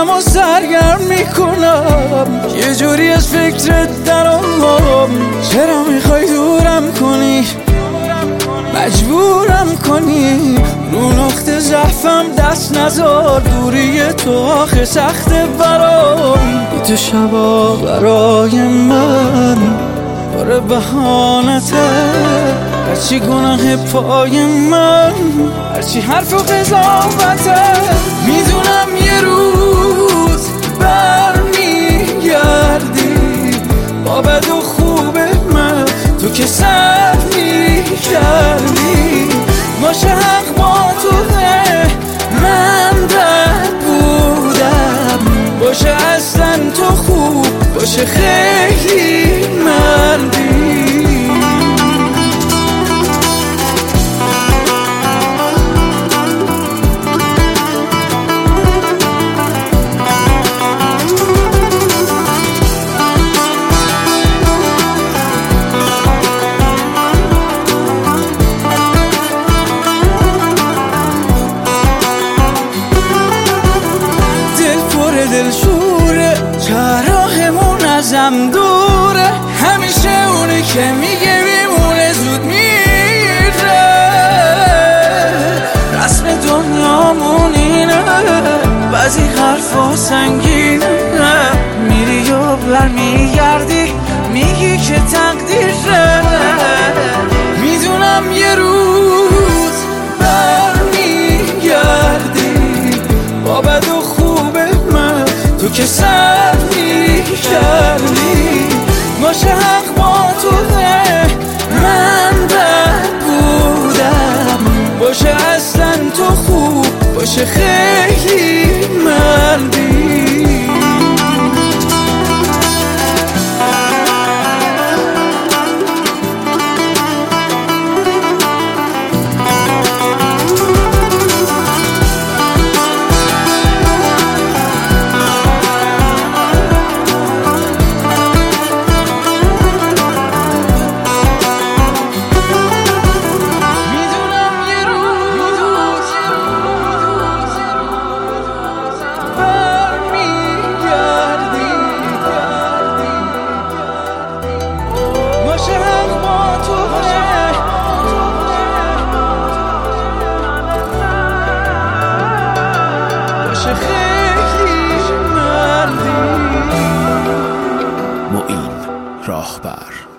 ذهنم رو سرگرم میکنم، یه جوری از فکرت درام. چرا میخوای دورم کنی، مجبورم کنی؟ رو نقطه ضعفم دست نذار، دوری تو آخه سخته برام. تو شبا برای من پر بهانته، هرچی گناه پای من، هرچی حرف و قضاوته. میدونم یه روز برمیگردی با بد و خوب من، تو که سر میکردی. باشه حق با توه، من بد بودم. باشه اصلا تو خوب، باشه خیلی مردی. دل شوره، راهمون ازم دوره، همیشه اونی که میگه میمونه زود میره. رسم دنیامون اینه، بعضی حرفا سنگینه، میری و برمیگردی میگی که تقدیره. میدونم یه روز برمیگردی با بد و تو که سر میکردی. باشه حق با توه، من بد بودم. باشه اصلا تو خوب، باشه خیلی مردی. معین راهبر.